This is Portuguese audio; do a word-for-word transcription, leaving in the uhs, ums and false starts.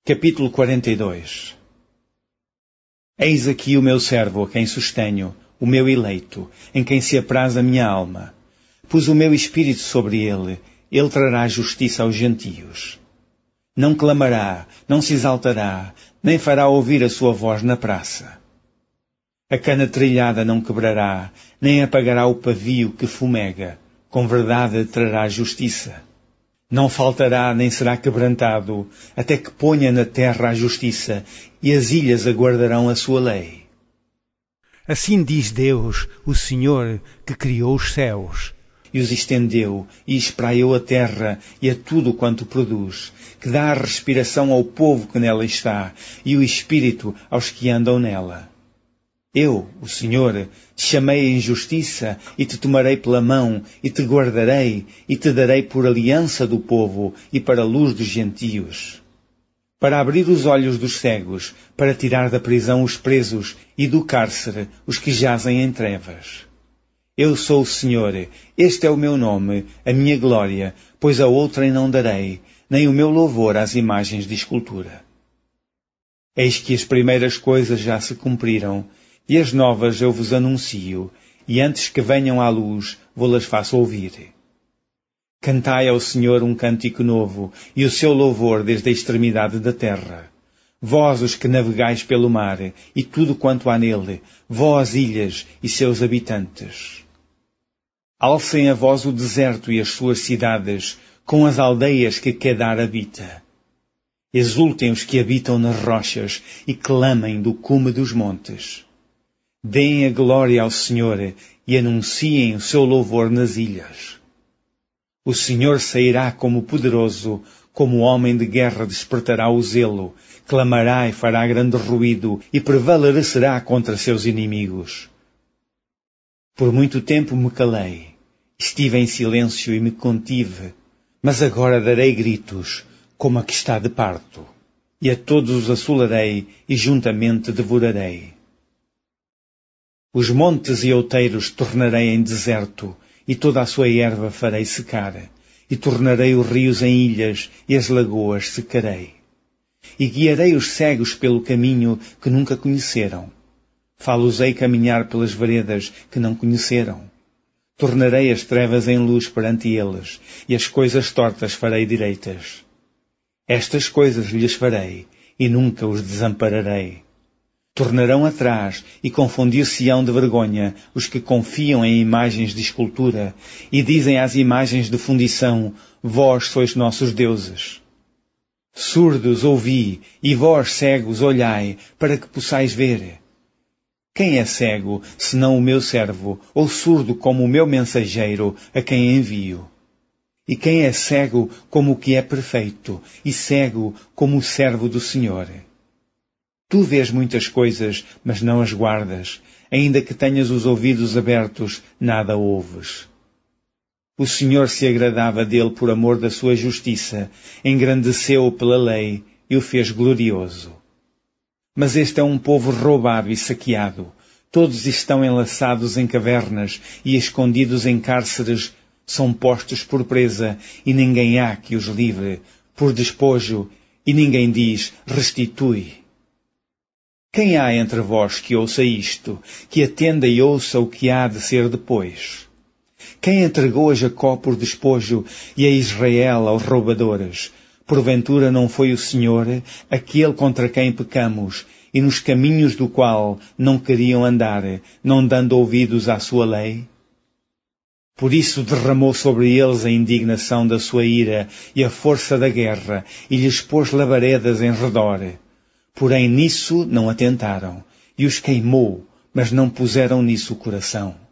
Capítulo quarenta e dois. Eis aqui o meu servo, a quem sustenho, o meu eleito, em quem se apraz a minha alma. Pus o meu espírito sobre ele, ele trará justiça aos gentios. Não clamará, não se exaltará, nem fará ouvir a sua voz na praça. A cana trilhada não quebrará, nem apagará o pavio que fumega, com verdade trará justiça. Não faltará nem será quebrantado, até que ponha na terra a justiça, e as ilhas aguardarão a sua lei. Assim diz Deus, o Senhor, que criou os céus. E os estendeu, e espraiou a terra, e a tudo quanto produz, que dá a respiração ao povo que nela está, e o espírito aos que andam nela. Eu, o Senhor, te chamei em justiça, e te tomarei pela mão, e te guardarei, e te darei por aliança do povo, e para a luz dos gentios. Para abrir os olhos dos cegos, para tirar da prisão os presos, e do cárcere os que jazem em trevas. Eu sou o Senhor, este é o meu nome, a minha glória, pois a outrem não darei, nem o meu louvor às imagens de escultura. Eis que as primeiras coisas já se cumpriram, e as novas eu vos anuncio, e antes que venham à luz, vou-las faço ouvir. Cantai ao Senhor um cântico novo, e o seu louvor desde a extremidade da terra. Vós os que navegais pelo mar, e tudo quanto há nele, vós ilhas e seus habitantes. Alcem a vós o deserto e as suas cidades, com as aldeias que Quedar habita. Exultem os que habitam nas rochas, e clamem do cume dos montes. Deem a glória ao Senhor e anunciem o seu louvor nas ilhas. O Senhor sairá como poderoso, como homem de guerra despertará o zelo, clamará e fará grande ruído e prevalecerá contra seus inimigos. Por muito tempo me calei, estive em silêncio e me contive, mas agora darei gritos, como a que está de parto, e a todos os assolarei e juntamente devorarei. Os montes e outeiros tornarei em deserto, e toda a sua erva farei secar, e tornarei os rios em ilhas, e as lagoas secarei. E guiarei os cegos pelo caminho que nunca conheceram. Fá-los-ei caminhar pelas veredas que não conheceram. Tornarei as trevas em luz perante eles, e as coisas tortas farei direitas. Estas coisas lhes farei, e nunca os desampararei. Tornarão atrás e confundir-se-ão de vergonha os que confiam em imagens de escultura e dizem às imagens de fundição, vós sois nossos deuses. Surdos ouvi, e vós cegos olhai, para que possais ver. Quem é cego, senão o meu servo, ou surdo como o meu mensageiro, a quem envio? E quem é cego como o que é perfeito, e cego como o servo do Senhor? Tu vês muitas coisas, mas não as guardas. Ainda que tenhas os ouvidos abertos, nada ouves. O Senhor se agradava dele por amor da sua justiça, engrandeceu-o pela lei e o fez glorioso. Mas este é um povo roubado e saqueado. Todos estão enlaçados em cavernas e escondidos em cárceres, são postos por presa e ninguém há que os livre, por despojo, e ninguém diz, restitui. Quem há entre vós que ouça isto, que atenda e ouça o que há de ser depois? Quem entregou a Jacó por despojo e a Israel aos roubadores? Porventura não foi o Senhor, aquele contra quem pecamos, e nos caminhos do qual não queriam andar, não dando ouvidos à sua lei? Por isso derramou sobre eles a indignação da sua ira e a força da guerra, e lhes pôs labaredas em redor. Porém nisso não atentaram, e os queimou, mas não puseram nisso o coração.